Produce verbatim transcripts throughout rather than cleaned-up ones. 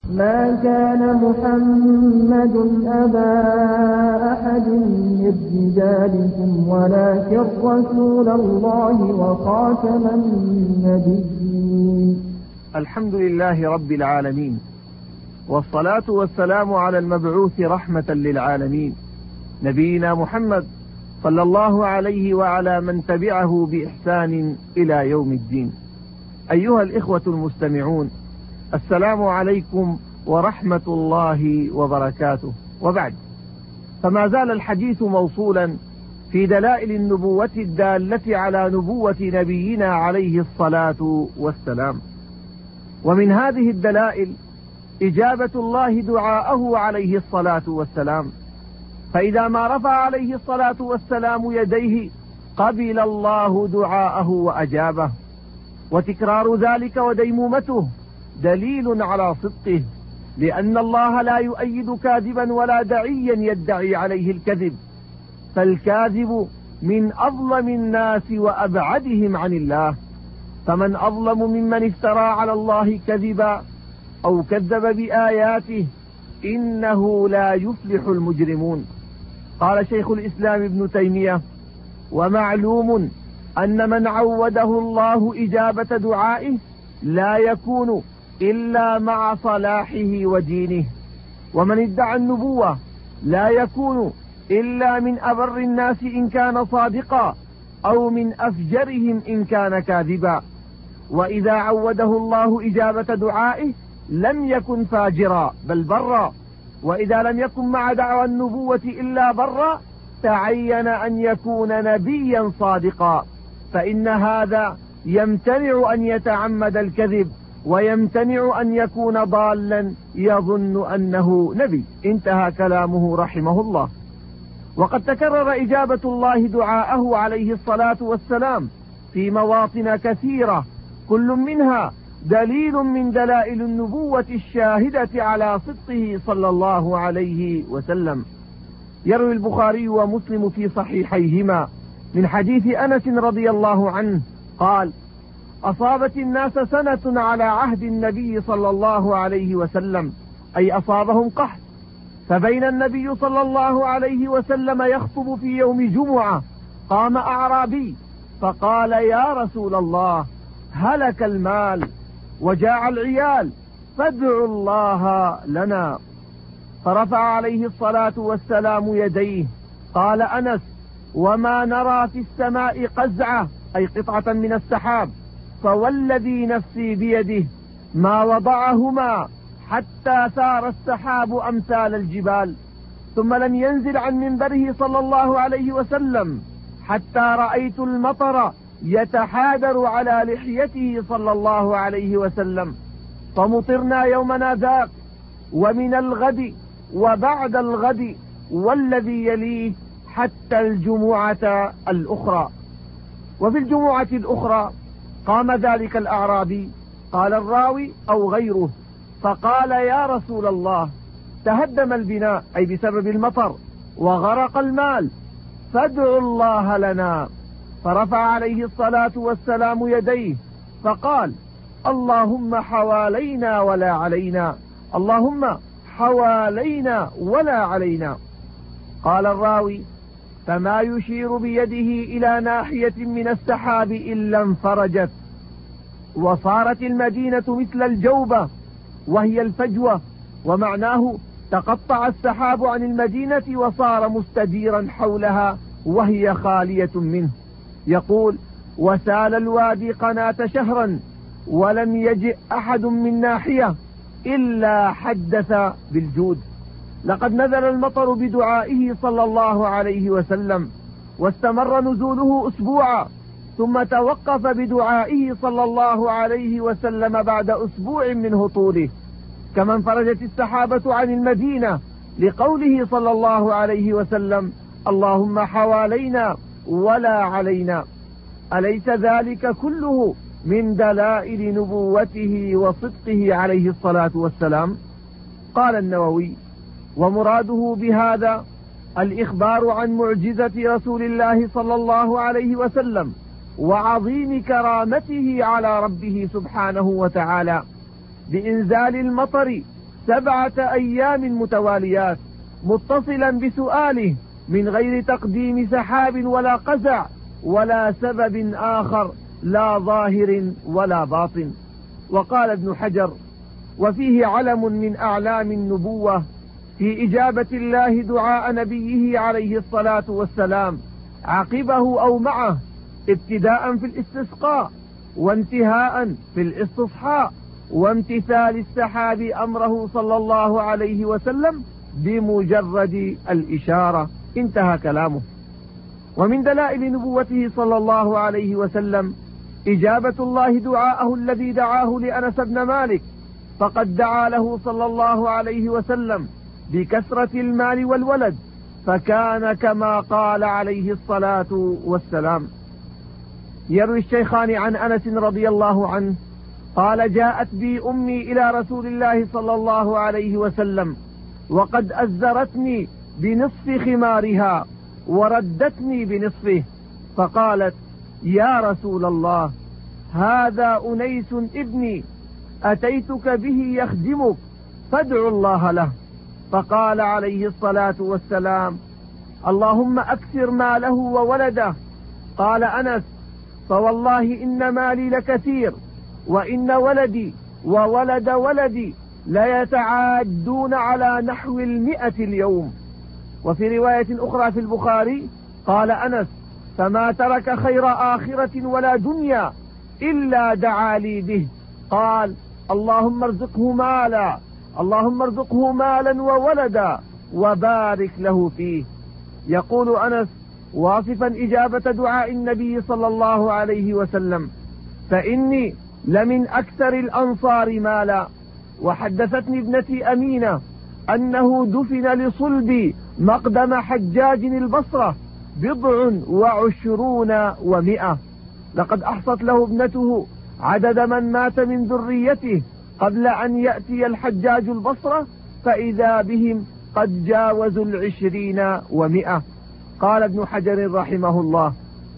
ما كان محمد أبا أحد من رجالكم ولكن رسول الله وخاتم النبيين. الحمد لله رب العالمين، والصلاة والسلام على المبعوث رحمة للعالمين نبينا محمد صلى الله عليه وعلى من تبعه بإحسان إلى يوم الدين. أيها الإخوة المستمعون، السلام عليكم ورحمة الله وبركاته. وبعد، فما زال الحديث موصولا في دلائل النبوة الدالة على نبوة نبينا عليه الصلاة والسلام. ومن هذه الدلائل إجابة الله دعاءه عليه الصلاة والسلام، فإذا ما رفع عليه الصلاة والسلام يديه قبل الله دعاءه وأجابه، وتكرار ذلك وديمومته دليل على صدقه، لأن الله لا يؤيد كاذبا ولا دعيا يدعي عليه الكذب، فالكاذب من أظلم الناس وأبعدهم عن الله، فمن أظلم ممن افترى على الله كذبا أو كذب بآياته، إنه لا يفلح المجرمون. قال شيخ الإسلام ابن تيمية: ومعلوم أن من عوده الله إجابة دعائه لا يكون إلا مع صلاحه ودينه، ومن ادعى النبوة لا يكون إلا من أبر الناس إن كان صادقا أو من أفجرهم إن كان كاذبا. وإذا عوده الله إجابة دعائه لم يكن فاجرا بل برا، وإذا لم يكن مع دعوى النبوة إلا برا تعين أن يكون نبيا صادقا، فإن هذا يمتنع أن يتعمد الكذب، ويمتنع أن يكون ضالا يظن أنه نبي. انتهى كلامه رحمه الله. وقد تكرر إجابة الله دعاءه عليه الصلاة والسلام في مواطن كثيرة، كل منها دليل من دلائل النبوة الشاهدة على صدقه صلى الله عليه وسلم. يروي البخاري ومسلم في صحيحيهما من حديث أنس رضي الله عنه قال: أصابت الناس سنة على عهد النبي صلى الله عليه وسلم، أي أصابهم قحط، فبين النبي صلى الله عليه وسلم يخطب في يوم جمعة قام أعرابي فقال: يا رسول الله، هلك المال وجاع العيال، فادعوا الله لنا. فرفع عليه الصلاة والسلام يديه. قال أنس: وما نرى في السماء قزعة، أي قطعة من السحاب، فوالذي نفسي بيده ما وضعهما حتى ثار السحاب أمثال الجبال، ثم لم ينزل عن منبره صلى الله عليه وسلم حتى رأيت المطر يتحادر على لحيته صلى الله عليه وسلم، فمطرنا يومنا ذاك ومن الغد وبعد الغد والذي يليه حتى الجمعة الأخرى. وفي الجمعة الأخرى قام ذلك الأعرابي، قال الراوي أو غيره، فقال: يا رسول الله، تهدم البناء، أي بسبب المطر، وغرق المال، فادعوا الله لنا. فرفع عليه الصلاة والسلام يديه فقال: اللهم حوالينا ولا علينا، اللهم حوالينا ولا علينا. قال الراوي: فما يشير بيده إلى ناحية من السحاب إلا انفرجت، وصارت المدينة مثل الجوبة وهي الفجوة، ومعناه تقطع السحاب عن المدينة وصار مستديرا حولها وهي خالية منه. يقول: وسال الوادي قناة شهرا ولم يجئ أحد من ناحية إلا حدث بالجود. لقد نزل المطر بدعائه صلى الله عليه وسلم، واستمر نزوله أسبوعا، ثم توقف بدعائه صلى الله عليه وسلم بعد أسبوع من هطوله، كما انفرجت السحابة عن المدينة لقوله صلى الله عليه وسلم: اللهم حوالينا ولا علينا. أليس ذلك كله من دلائل نبوته وصدقه عليه الصلاة والسلام؟ قال النووي: ومراده بهذا الإخبار عن معجزة رسول الله صلى الله عليه وسلم وعظيم كرامته على ربه سبحانه وتعالى بإنزال المطر سبعة أيام متواليات متصلا بسؤاله من غير تقديم سحاب ولا قزع ولا سبب آخر لا ظاهر ولا باطن. وقال ابن حجر: وفيه علم من أعلام النبوة في إجابة الله دعاء نبيه عليه الصلاة والسلام عقبه أو معه، ابتداء في الاستسقاء وانتهاء في الاستصحاء، وامتثال السحاب أمره صلى الله عليه وسلم بمجرد الإشارة. انتهى كلامه. ومن دلائل نبوته صلى الله عليه وسلم إجابة الله دعاءه الذي دعاه لأنس بن مالك، فقد دعا له صلى الله عليه وسلم بكثرة المال والولد، فكان كما قال عليه الصلاة والسلام. يروي الشيخان عن أنس رضي الله عنه قال: جاءت بي أمي إلى رسول الله صلى الله عليه وسلم وقد أزرتني بنصف خمارها وردتني بنصفه، فقالت: يا رسول الله، هذا أنيس ابني أتيتك به يخدمك فادع الله له. فقال عليه الصلاة والسلام: اللهم أكثر ماله وولده. قال أنس: فوالله إن مالي لكثير وإن ولدي وولد ولدي ليتعادون على نحو المئة اليوم. وفي رواية أخرى في البخاري قال أنس: فما ترك خير آخرة ولا دنيا إلا دعا لي به. قال: اللهم ارزقه مالا، اللهم ارزقه مالا وولدا وبارك له فيه. يقول أنس واصفا إجابة دعاء النبي صلى الله عليه وسلم: فإني لمن أكثر الأنصار مالا. وحدثتني ابنتي أمينة أنه دفن لصلبي مقدم حجاج البصرة بضع وعشرون ومئة. لقد أحصت له ابنته عدد من مات من ذريته قبل أن يأتي الحجاج البصرة، فإذا بهم قد جاوزوا العشرين ومئة. قال ابن حجر رحمه الله: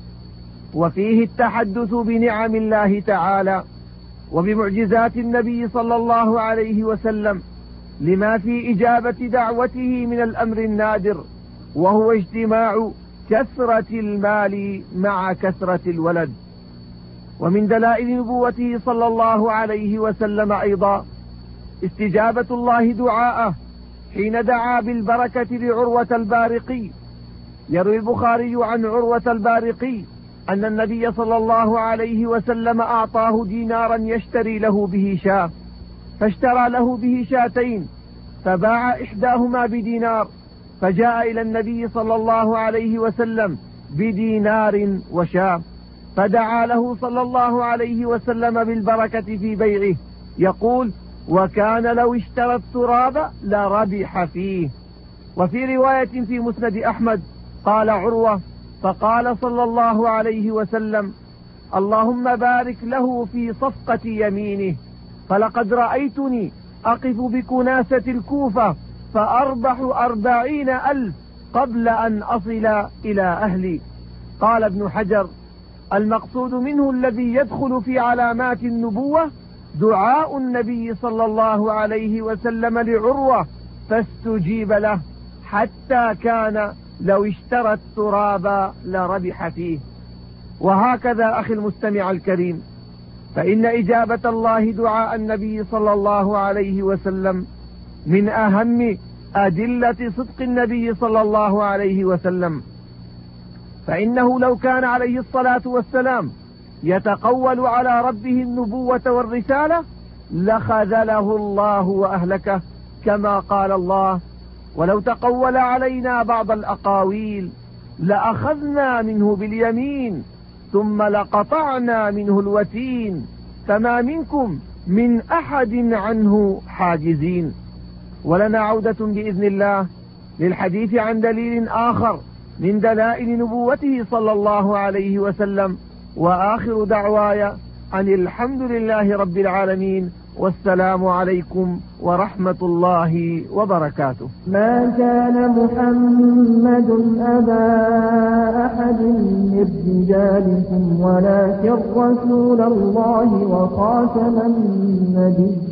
وفيه التحدث بنعم الله تعالى وبمعجزات النبي صلى الله عليه وسلم لما في إجابة دعوته من الأمر النادر، وهو اجتماع كثرة المال مع كثرة الولد. ومن دلائل نبوته صلى الله عليه وسلم أيضا استجابة الله دعاءه حين دعا بالبركة لعروة البارقي. يروي البخاري عن عروة البارقي أن النبي صلى الله عليه وسلم أعطاه دينارا يشتري له به شاة، فاشترى له به شاتين، فباع إحداهما بدينار، فجاء إلى النبي صلى الله عليه وسلم بدينار وشاة، فدعا له صلى الله عليه وسلم بالبركة في بيعه، يقول: وكان لو اشترى التراب لربح فيه. وفي رواية في مسند أحمد قال عروة: فقال صلى الله عليه وسلم: اللهم بارك له في صفقة يمينه، فلقد رأيتني أقف بكناسة الكوفة فأربح أربعين ألف قبل أن أصل إلى أهلي. قال ابن حجر: المقصود منه الذي يدخل في علامات النبوة دعاء النبي صلى الله عليه وسلم لعروة فاستجيب له، حتى كان لو اشترى التراب لربح فيه. وهكذا أخي المستمع الكريم، فإن إجابة الله دعاء النبي صلى الله عليه وسلم من أهم أدلة صدق النبي صلى الله عليه وسلم، فإنه لو كان عليه الصلاة والسلام يتقول على ربه النبوة والرسالة لخذله الله وأهلكه، كما قال الله: ولو تقول علينا بعض الأقاويل لأخذنا منه باليمين ثم لقطعنا منه الوتين فما منكم من أحد عنه حاجزين. ولنا عودة بإذن الله للحديث عن دليل آخر من دلائل نبوته صلى الله عليه وسلم. وآخر دعواي أن الحمد لله رب العالمين، والسلام عليكم ورحمة الله وبركاته. ما كان محمد أبا أحد من رجالكم ولكن رسول الله وخاتم النبي